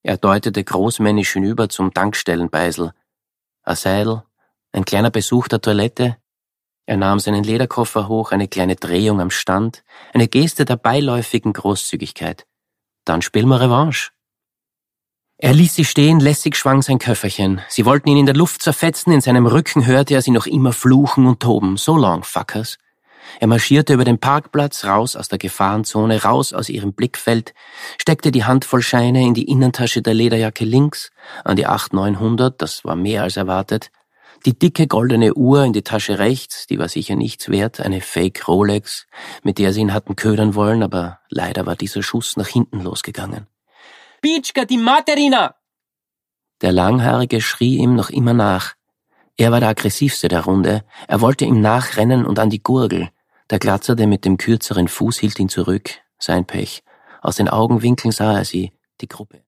Er deutete großmännisch hinüber zum Tankstellenbeisel. Ein Seidel, ein kleiner Besuch der Toilette. Er nahm seinen Lederkoffer hoch, eine kleine Drehung am Stand, eine Geste der beiläufigen Großzügigkeit. Dann spielen wir Revanche. Er ließ sie stehen, lässig schwang sein Köfferchen. Sie wollten ihn in der Luft zerfetzen, in seinem Rücken hörte er sie noch immer fluchen und toben. So long, fuckers. Er marschierte über den Parkplatz, raus aus der Gefahrenzone, raus aus ihrem Blickfeld, steckte die Handvoll Scheine in die Innentasche der Lederjacke links, an die 8900, das war mehr als erwartet, die dicke goldene Uhr in die Tasche rechts, die war sicher nichts wert, eine Fake Rolex, mit der sie ihn hatten ködern wollen, aber leider war dieser Schuss nach hinten losgegangen. »Pitschka, die Materina!« Der Langhaarige schrie ihm noch immer nach. Er war der aggressivste der Runde, er wollte ihm nachrennen und an die Gurgel. Der Glatzerte mit dem kürzeren Fuß hielt ihn zurück, sein Pech. Aus den Augenwinkeln sah er sie, die Gruppe.